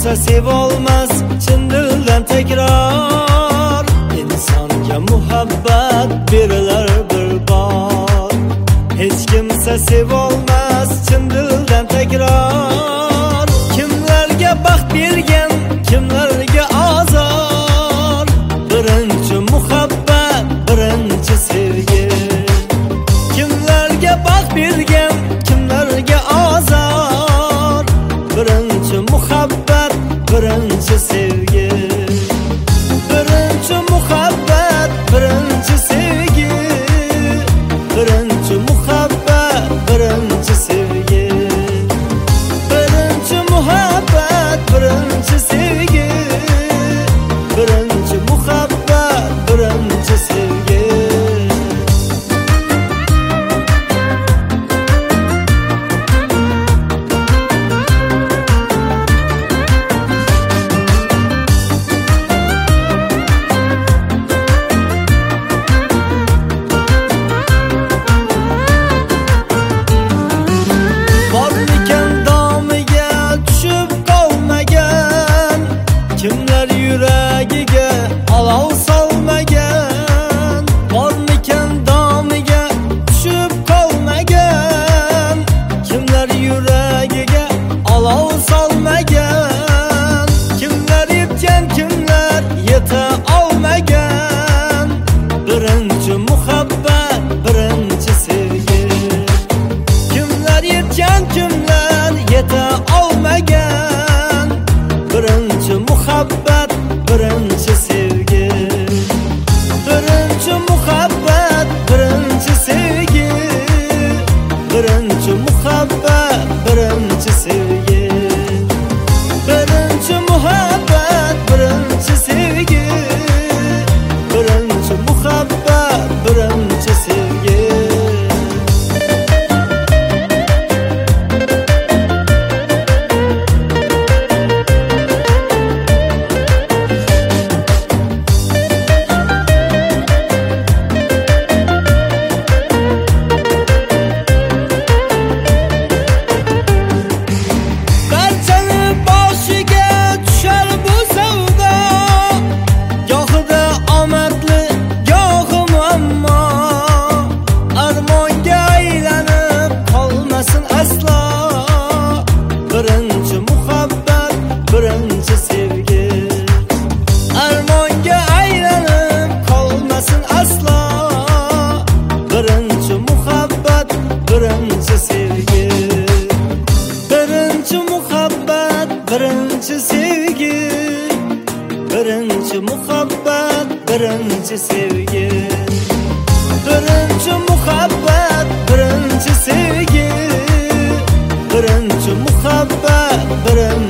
kimsa sevolmas chin dildan takror. Insonga muhabbat berilar bir bor. Hech kimsa sevolmas chin dildan takror. Kimlarga baxt bergan, kimlarga azor. Birinchi muhabbat, birinchi sevgi. Kimlarga baxt bergan, kimlarga azor. Birinchi muhabbat, birinchi sevgi. Birinchi muhabbat, birinchi sevgi. Birinchi muhabbat, birinchi sevgi. Birinchi muhabbat, birinchi sevgi. Birinchi muhabbat, birinchi sevgi. Kimlar yuragiga olov solmagan, bormikan domiga tushib qolmagan. Kimlar yuragiga olov solmagan, kimlar yetgan, kimlar yeta olmagan. Birinchi muhabbat, birinchi sevgi. Kimlar yetgan, kimlar yeta olmagan. Birinchi muhabbat, birinchi sevgi. Birinchi muhabbat, birinchi sevgi. Birinchi muhabbat, birinchi sevgi. Birinchi muhabbat, birinchi sevgi. Birinchi muhabbat, birinchi sevgi. Birinchi muhabbat, birinchi sevgi. Armonga aylanib qolmasin aslo. Birinchi muhabbat, birinchi sevgi. Birinchi muhabbat, birinchi sevgi. Birinchi muhabbat, birinchi sevgi. Birinchi muhabbat, birinchi sevgi. Birinchi muhabbat, birinchi